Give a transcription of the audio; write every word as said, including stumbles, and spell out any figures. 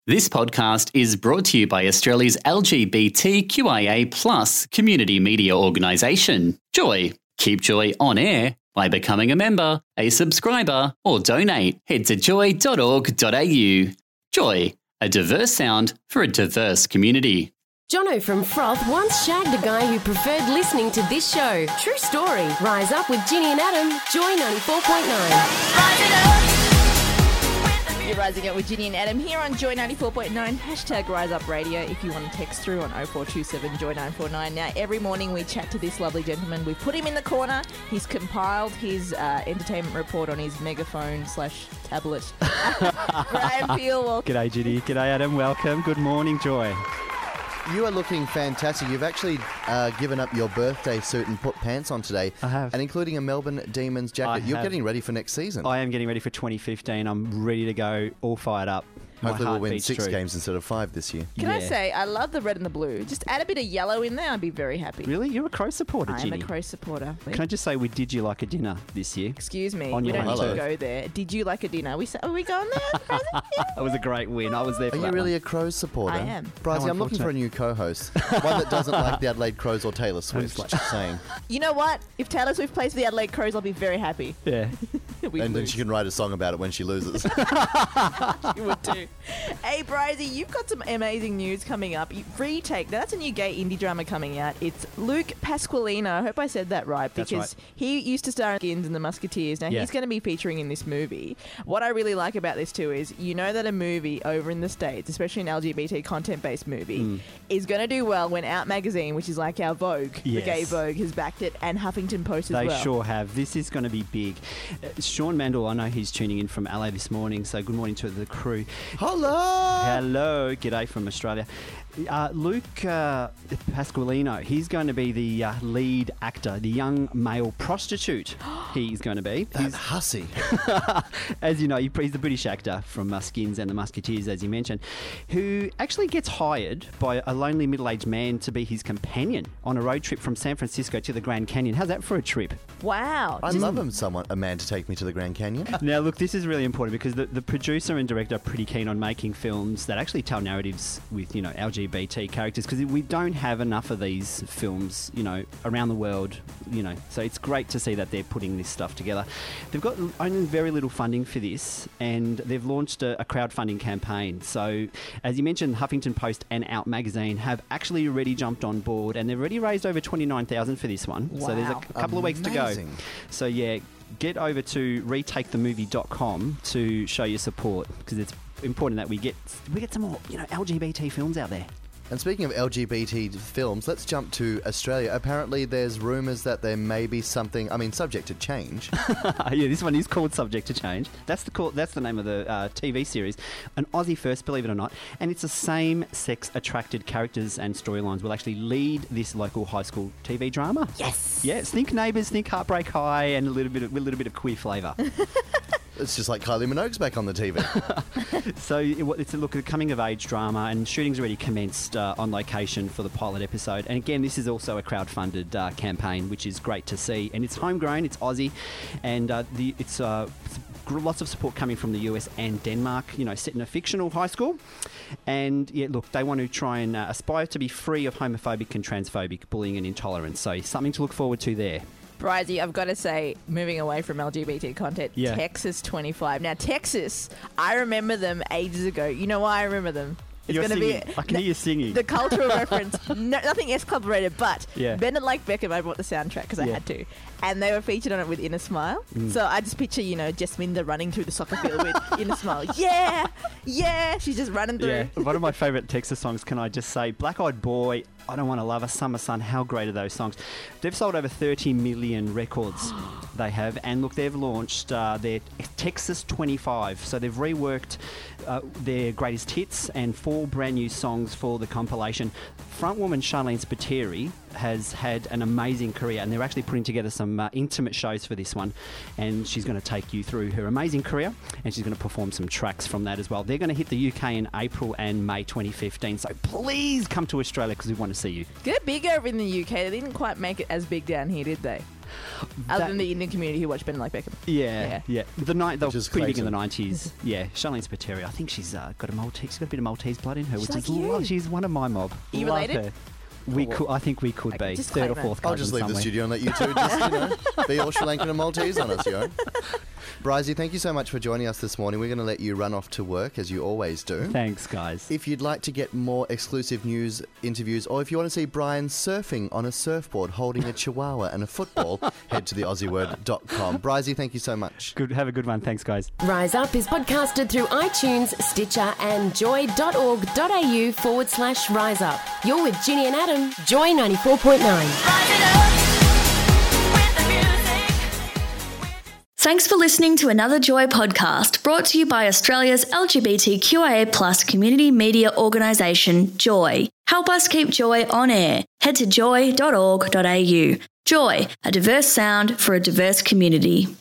This podcast is brought to you by Australia's L G B T Q I A plus community media organisation, Joy. Keep Joy on air by becoming a member, a subscriber, or donate. Head to joy dot org dot a u. Joy, a diverse sound for a diverse community. Jono from Froth once shagged a guy who preferred listening to this show. True story. Rise up with Ginny and Adam, Joy ninety-four point nine. Rise it up. You're rising up with Ginny and Adam here on Joy ninety-four point nine, hashtag Rise Up Radio if you want to text through on oh four two seven Joy nine four nine. Now, every morning we chat to this lovely gentleman. We've put him in the corner. He's compiled his uh, entertainment report on his megaphone slash tablet. Ryan Peel, welcome. G'day, Ginny. G'day, Adam. Welcome. Good morning, Joy. You are looking fantastic. You've actually uh, given up your birthday suit and put pants on today. I have. And including a Melbourne Demons jacket. I You're have. getting ready for next season. I am getting ready for twenty fifteen. I'm ready to go, all fired up. My Hopefully we'll heart win beats six true. games instead of five this year. Can I Yeah. say, I love the red and the blue. Just add a bit of yellow in there, I'd be very happy. Really? You're a Crow supporter, I am Ginny. a Crow supporter. Can I just say we did you like a dinner this year? Excuse me, On we your don't own need to turf. go there. Did you like a dinner? We sa- Are we going there? It was a great win. I was there for Are you that really one. a Crows supporter? I am. Bryce, How I'm looking for a unfortunate. new co-host. One that doesn't like the Adelaide Crows or Taylor Swift. Just saying. You know what? If Taylor Swift plays for the Adelaide Crows, I'll be very happy. Yeah. We And then lose. she can write a song about it when she loses. You would too. Hey, Bryzy, you've got some amazing news coming up. You- Retake. Now, that's a new gay indie drama coming out. It's Luke Pasqualino. I hope I said that right That's because right. he used to star in Skins and the Musketeers. Now, Yeah. he's going to be featuring in this movie. What I really like about this too is you know that a movie over in the States, especially an L G B T content-based movie, is going to do well when Out Magazine, which is like our Vogue, the Yes. gay Vogue, has backed it, and Huffington Post as They well. sure have. This is going to be big. Uh, Sean Mandel, I know he's tuning in from L A this morning, so good morning to the crew. Hello! Hello, g'day from Australia. Uh, Luke uh, Pasqualino, he's going to be the uh, lead actor, the young male prostitute. He's going to be. That He's, hussy. as you know, he- he's the British actor from uh, Skins and the Musketeers, as you mentioned, who actually gets hired by a lonely middle-aged man to be his companion on a road trip from San Francisco to the Grand Canyon. How's that for a trip? Wow. I Just- love him, someone, a man to take me to the Grand Canyon. Now, look, this is really important because the, the producer and director are pretty keen on making films that actually tell narratives with, you know, L G B T characters because we don't have enough of these films, you know, around the world, you know. So it's great to see that they're putting this stuff together. They've got only very little funding for this and they've launched a, a crowdfunding campaign. So, as you mentioned, Huffington Post and Out Magazine have actually already jumped on board and they've already raised over twenty-nine thousand dollars for this one. So there's a Wow. c- couple of weeks to go. Amazing. So yeah, get over to retake the movie dot com to show your support because it's important that we get we get some more, you know, L G B T films out there. And speaking of L G B T films, let's jump to Australia. Apparently there's rumours that there may be something, I mean, subject to change. Yeah, this one is called Subject to Change. That's the call, that's the name of the uh, T V series. An Aussie first, believe it or not, and it's the same sex attracted characters and storylines will actually lead this local high school T V drama. Yes. Yes, think Neighbours, think Heartbreak High, and a little bit of, with a little bit of queer flavour. It's just like Kylie Minogue's back on the T V. So it- it's a look at a coming of age drama, and shooting's already commenced uh, on location for the pilot episode. And again, this is also a crowd-funded uh, campaign, which is great to see. And it's homegrown, it's Aussie, and uh, the it's uh, gr- lots of support coming from the U S and Denmark. You know, set in a fictional high school, and yeah, look, they want to try and uh, aspire to be free of homophobic and transphobic bullying and intolerance. So something to look forward to there. Bryzy, I've got to say, moving away from L G B T content, Yeah. Texas twenty-five. Now, Texas, I remember them ages ago. You know why I remember them? It's You're gonna singing. I can hear you singing. The cultural reference, no, nothing S Club related, but Yeah. Bend It Like Beckham, I bought the soundtrack because I Yeah. had to. And they were featured on it with Inner Smile. So I just picture, you know, Jasminda running through the soccer field with Inner Smile. Yeah, yeah, she's just running through. Yeah, one of my favourite Texas songs, can I just say, Black Eyed Boy, I Don't Want to Love a Summer Sun, how great are those songs? They've sold over thirty million records, they have, and look, they've launched uh, their Texas twenty-five, so they've reworked uh, their greatest hits and four brand new songs for the compilation. Frontwoman Charlene Spiteri has had an amazing career, and they're actually putting together some uh, intimate shows for this one, and she's going to take you through her amazing career, and she's going to perform some tracks from that as well. They're going to hit the U K in April and May twenty fifteen, so please come to Australia because we want to see you. They're big over in the U K. They didn't quite make it as big down here, did they? Other That- than the Indian community who watch Ben and like Beckham. Yeah, Yeah. yeah. The night they were Which is pretty big in the Clayton. nineties. Yeah, Charlene Spiteri. I think she's uh, got a Maltese, got a bit of Maltese blood in her, She's which like is you. lo- she's one of my mob. Are you Love related? her. We Oh, well. could, I think we could Okay, be just third or claim it. fourth. I'll cousin just leave somewhere. the studio and let you two just, you know, be all Sri Lankan and Maltese on us, you know. Bryzy, thank you so much for joining us this morning. We're going to let you run off to work, as you always do. Thanks, guys. If you'd like to get more exclusive news, interviews, or if you want to see Brian surfing on a surfboard holding a chihuahua and a football, head to the aussie word dot com. Bryzy, thank you so much. Good. Have a good one. Thanks, guys. Rise Up is podcasted through iTunes, Stitcher, and joy.org.au forward slash rise up. You're with Ginny and Adam, Joy ninety-four point nine. Thanks for listening to another Joy podcast brought to you by Australia's L G B T Q I A plus community media organisation, Joy. Help us keep Joy on air. Head to joy dot org dot a u. Joy, a diverse sound for a diverse community.